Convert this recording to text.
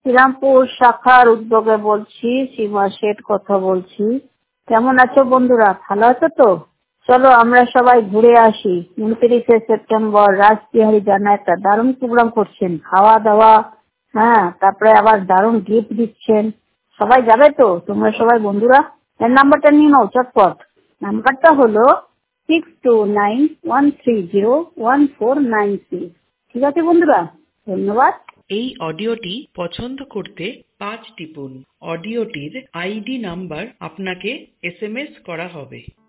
শ্রীরামপুর শাখার উদ্যোগে বলছি, সীমা শেঠ কথা বলছি। কেমন আছো বন্ধুরা, ভালো আছো তো? চলো আমরা সবাই ঘুরে আসি। 29শে সেপ্টেম্বর রাসবিহারী জানা একটা দারুণ প্রোগ্রাম করছেন, খাওয়া দাওয়া, হ্যাঁ, তারপরে আবার দারুণ গিফট দিচ্ছেন। সবাই যাবে তো? তোমরা সবাই বন্ধুরা এর নাম্বারটা নিয়ে নাও চটপট। নাম্বারটা হলো 6291301496। ঠিক আছে বন্ধুরা, ধন্যবাদ। এই অডিওটি পছন্দ করতে 5 টিপুন। অডিওটির আইডি নাম্বার আপনাকে SMS করা হবে।